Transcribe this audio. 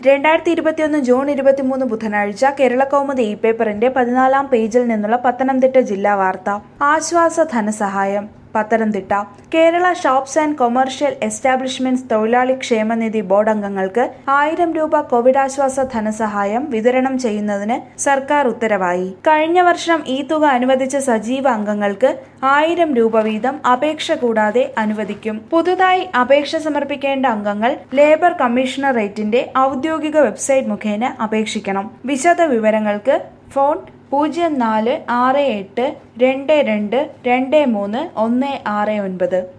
2021 June 23 ബുധനാഴ്ച കേരളകൗമുദി പേപ്പറിന്റെ 14-ാം പേജിൽ നിന്നുള്ള പത്തനംതിട്ട ജില്ലാ വാർത്ത. ആശ്വാസ ധനസഹായം. Pathanamthitta. Kerala shops and commercial establishments തൊഴിലാളി ക്ഷേമനിധി ബോർഡ് അംഗങ്ങൾക്ക് 1000 രൂപ കോവിഡാശ്വാസ ധനസഹായം വിതരണം ചെയ്യുന്നതിന് സർക്കാർ ഉത്തരവായി. കഴിഞ്ഞ വർഷം ഈ തുക അനുവദിച്ച സജീവ അംഗങ്ങൾക്ക് 1000 രൂപ വീതം അപേക്ഷ കൂടാതെ അനുവദിക്കും. പുതുതായി അപേക്ഷ സമർപ്പിക്കേണ്ട അംഗങ്ങൾ ലേബർ കമ്മീഷണറേറ്റിന്റെ ഔദ്യോഗിക വെബ്സൈറ്റ് മുഖേന അപേക്ഷിക്കണം. വിശദ വിവരങ്ങൾക്ക് ഫോൺ 04682223 169.